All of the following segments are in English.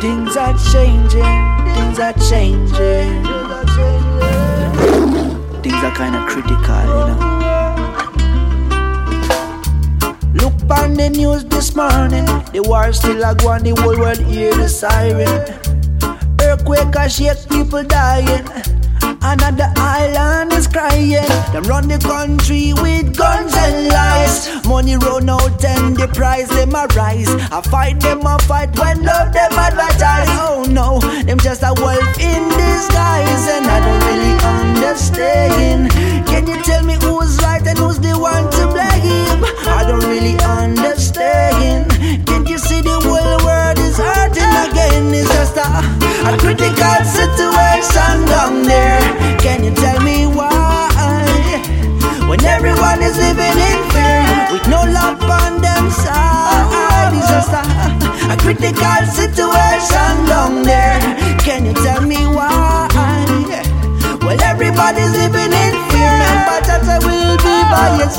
Things are changing, things are changing. Things are kind of critical, you know. Look on the news this morning, the war still a go on, the whole world hear the siren. Earthquake a shake, people dying. Another island is crying. Them run the country with guns and lies. Money run out and the price them a rise. I fight them a fight when love them advertise. Oh no, them just a wolf in disguise. And I don't really understand. Can you tell me who's right and who's the one to blame? I don't really understand. Can't you see the whole world is hurting again? It's just a critical situation down there. Can you tell me why? When everyone is living in fear, with no love on them side, it's just a critical situation down there. Can you tell me why? Well, everybody's living in fear, but I will be by your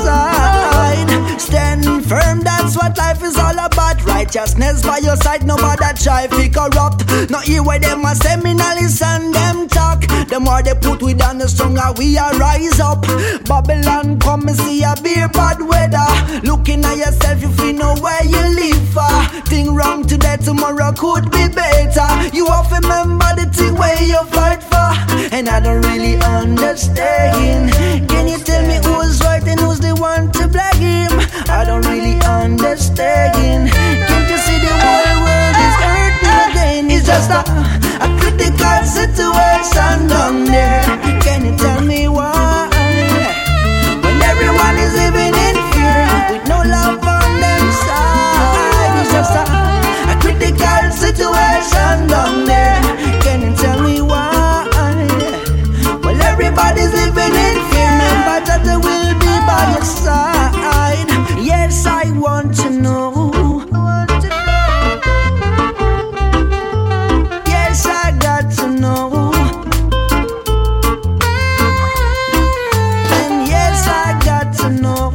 side. Stand firm, that's what life is all about. Righteousness by your side, no matter try to corrupt. Not here where them a seminalists and them talk. The more they put we down, the stronger we are rise up. Babylon come and see a beer bad weather. Looking at yourself, if you know where you live for. Thing wrong today, tomorrow could be better. You have to remember the thing where you fight for. And I don't really understand. Can you tell me who's right and who's the one to blame? I don't really understand. Can't you see the whole world is hurting again? It's just a critical situation down there. Can you tell me why? When everyone is living in fear, with no love on them side, it's just a critical situation down there. Can you tell me why? Well, everybody's living in fear, but that they will be by your side. Yes, I want to know. Yes, I got to know. And yes, I got to know.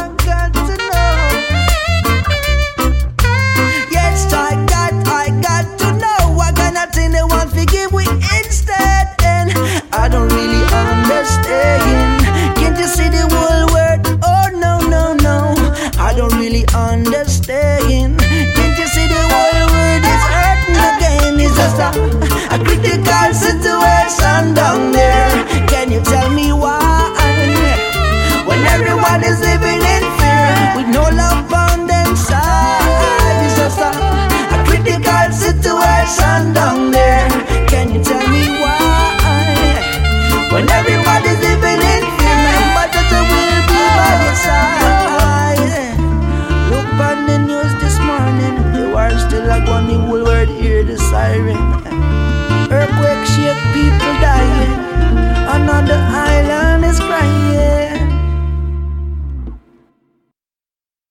Yes, I got to know. I got nothing they want to give we instead. And I don't really understand. Can't you see the whole world? Oh no, no, no, I don't really understand. Can't you see the whole world is hurting again? It's just a critical situation down there. Can you tell me why? When everyone is living in fear, with no love on them side, it's just a critical situation down there. Can you tell me why? When everybody's living in fear, remember that I will be by your side. Look on the news this morning, the war still like one, the whole world hear the siren.